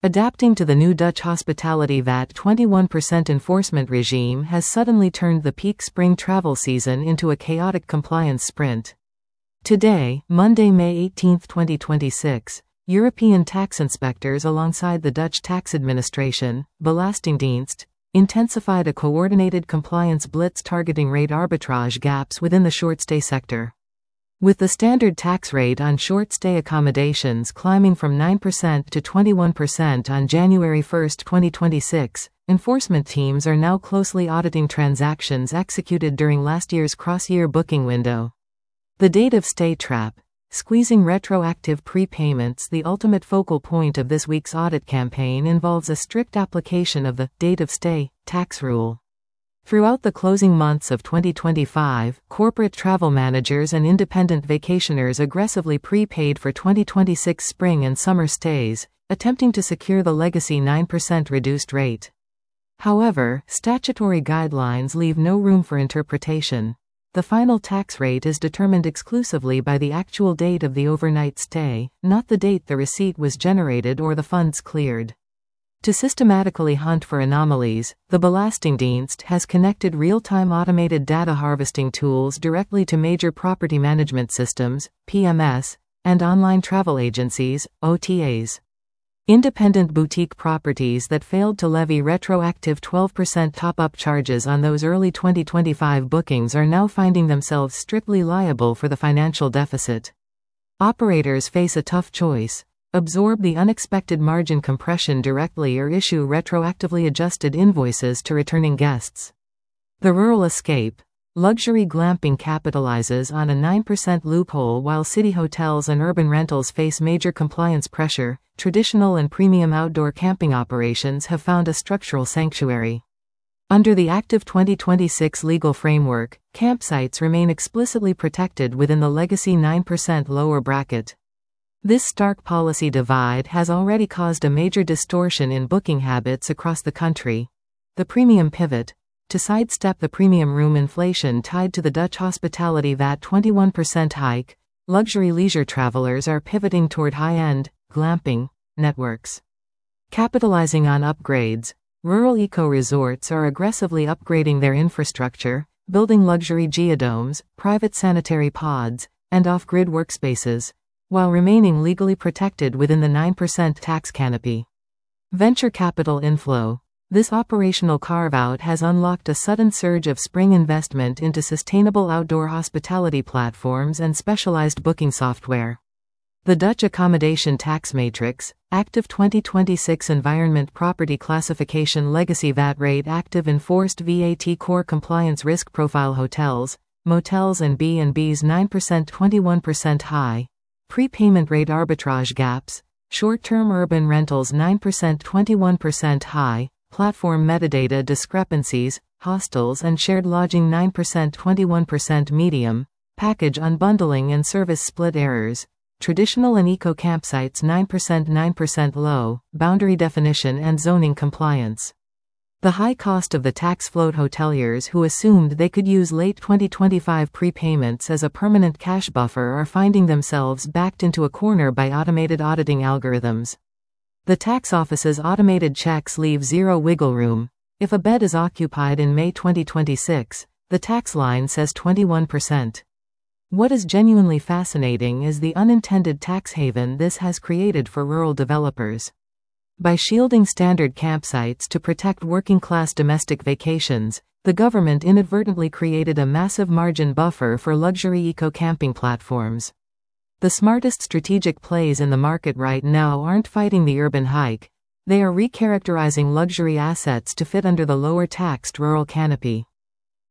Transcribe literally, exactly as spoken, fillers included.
Adapting to the new Dutch hospitality V A T twenty-one percent enforcement regime has suddenly turned the peak spring travel season into a chaotic compliance sprint. Today, Monday, May eighteenth, twenty twenty-six, European tax inspectors alongside the Dutch tax administration, Belastingdienst, intensified a coordinated compliance blitz targeting rate arbitrage gaps within the short-stay sector. With the standard tax rate on short-stay accommodations climbing from nine percent to twenty-one percent on January first, twenty twenty-six, enforcement teams are now closely auditing transactions executed during last year's cross-year booking window. The date of stay trap, squeezing retroactive prepayments. The ultimate focal point of this week's audit campaign involves a strict application of the date of stay tax rule. Throughout the closing months of twenty twenty-five, corporate travel managers and independent vacationers aggressively prepaid for twenty twenty-six spring and summer stays, attempting to secure the legacy nine percent reduced rate. However, statutory guidelines leave no room for interpretation. The final tax rate is determined exclusively by the actual date of the overnight stay, not the date the receipt was generated or the funds cleared. To systematically hunt for anomalies, the Belastingdienst has connected real-time automated data harvesting tools directly to major property management systems, P M S, and online travel agencies, O T As. Independent boutique properties that failed to levy retroactive twelve percent top-up charges on those early twenty twenty-five bookings are now finding themselves strictly liable for the financial deficit. Operators face a tough choice: absorb the unexpected margin compression directly or issue retroactively adjusted invoices to returning guests. The rural escape. Luxury glamping capitalizes on a nine percent loophole while city hotels and urban rentals face major compliance pressure. Traditional and premium outdoor camping operations have found a structural sanctuary. Under the active twenty twenty-six legal framework, campsites remain explicitly protected within the legacy nine percent lower bracket. This stark policy divide has already caused a major distortion in booking habits across the country. The premium pivot. To sidestep the premium room inflation tied to the Dutch hospitality V A T twenty-one percent hike, luxury leisure travelers are pivoting toward high-end, glamping, networks. Capitalizing on upgrades, rural eco-resorts are aggressively upgrading their infrastructure, building luxury geodomes, private sanitary pods, and off-grid workspaces, while remaining legally protected within the nine percent tax canopy. Venture capital inflow. This operational carve-out has unlocked a sudden surge of spring investment into sustainable outdoor hospitality platforms and specialized booking software. The Dutch Accommodation Tax Matrix, Active twenty twenty-six Environment Property Classification Legacy V A T Rate Active Enforced V A T Core Compliance Risk Profile Hotels, Motels and B and Bs nine percent twenty-one percent high. Prepayment rate arbitrage gaps, short-term urban rentals nine percent twenty-one percent high, platform metadata discrepancies, hostels and shared lodging nine percent twenty-one percent medium, package unbundling and service split errors, traditional and eco campsites nine percent nine percent low, boundary definition and zoning compliance. The high cost of the tax float. Hoteliers who assumed they could use late twenty twenty-five prepayments as a permanent cash buffer are finding themselves backed into a corner by automated auditing algorithms. The tax office's automated checks leave zero wiggle room. If a bed is occupied in May twenty twenty-six, the tax line says twenty-one percent. What is genuinely fascinating is the unintended tax haven this has created for rural developers. By shielding standard campsites to protect working-class domestic vacations, the government inadvertently created a massive margin buffer for luxury eco-camping platforms. The smartest strategic plays in the market right now aren't fighting the urban hike, they are recharacterizing luxury assets to fit under the lower taxed rural canopy.